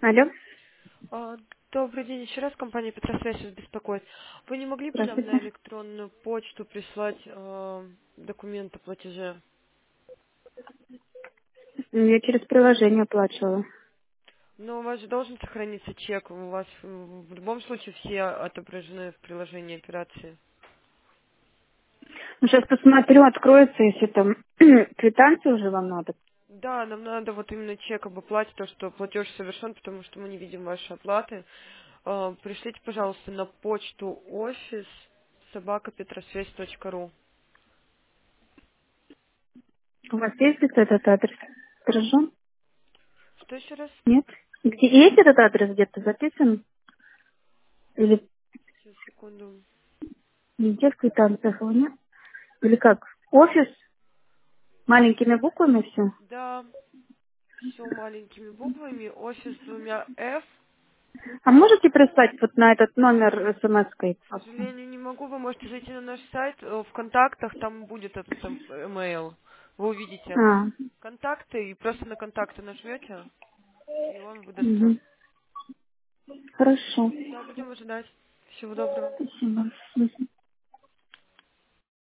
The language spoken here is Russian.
Алло, А, Добрый день, еще раз компания Петросвязь вас беспокоит. Вы не могли бы нам на здравствуйте. электронную почту прислать документы о платеже? Я через приложение оплачивала. Но у вас же должен сохраниться чек, у вас в любом случае все отображены в приложении операции. Ну, сейчас посмотрю, откроется, если там квитанцию уже вам надо. Да, нам надо вот именно чек об оплате, то, что платеж совершен, потому что мы не видим ваши оплаты. Пришлите, пожалуйста, на почту офис собакапетросвязь.ру. У вас есть где-то этот адрес? Хорошо? Что еще раз? Нет? Где есть этот адрес где-то записан? Или Сейчас, секунду. где в квитанциях его нет? Или как? Офис? Маленькими буквами все? Да, все маленькими буквами, офис с двумя F. А можете прислать вот на этот номер смс-кой? К сожалению, не могу. Вы можете зайти на наш сайт, в контактах там будет этот email. Вы увидите А, контакты и просто на контакты нажмете, и он выдастся. угу. Хорошо. Да, будем ожидать. Всего доброго. Спасибо. Мгм.